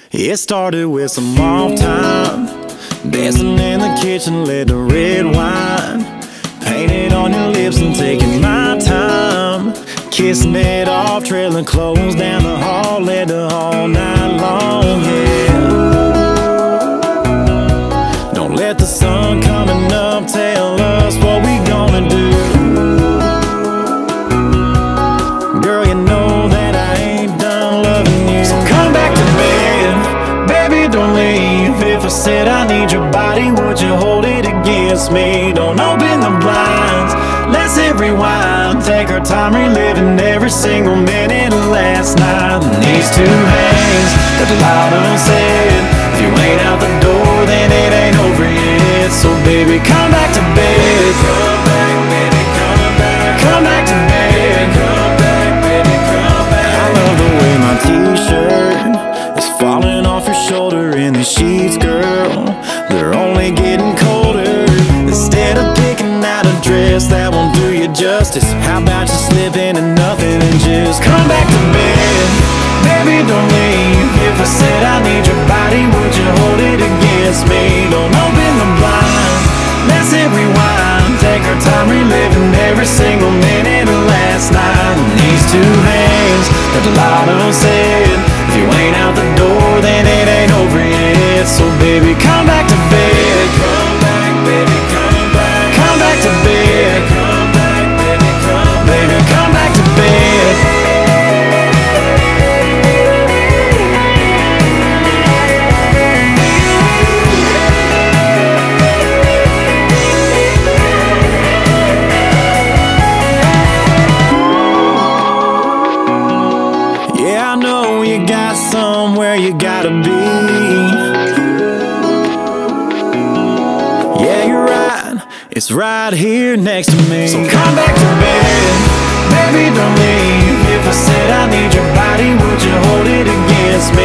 It started with some off time, dancing in the kitchen, lit the red wine, painted on your lips and taking my time, kissing it off, trailing clothes down the hall, led the all night long, yeah. Don't let the sun coming up tell us what we gonna do. Girl, you know that I ain't done loving you. So come back to bed, baby, don't leave. If I said I need your body, would you hold it against me? Don't open the blinds, let's hit rewind. Take our time reliving every single minute of last night. And these two hands got the loud unsaid. If you ain't out the door, then it ain't over yet. So baby, come back to bed. Come back, baby, come back. Come back to bed. Come back, baby, come back. I love the way my t-shirt is falling off your shoulder in the sheets, girl. They're only getting colder. Instead of picking out a dress that won't do you justice, how about you slip into nothing and just come back to bed? Baby, don't leave. If I said I need your body, would you hold it against me? Don't open the blinds, let's hit rewind. Take our time reliving every single minute of last night. And these two hands got a lot unsaid. If you ain't out the door, then it ain't over yet. So baby, come back to bed. Come back, baby, come back. Come back to bed. Come back, baby, come back. Baby, come back to bed. Yeah, I know you got somewhere you gotta be. Yeah, you're right, it's right here next to me. So come back to bed, baby, don't leave. If I said I need your body, would you hold it against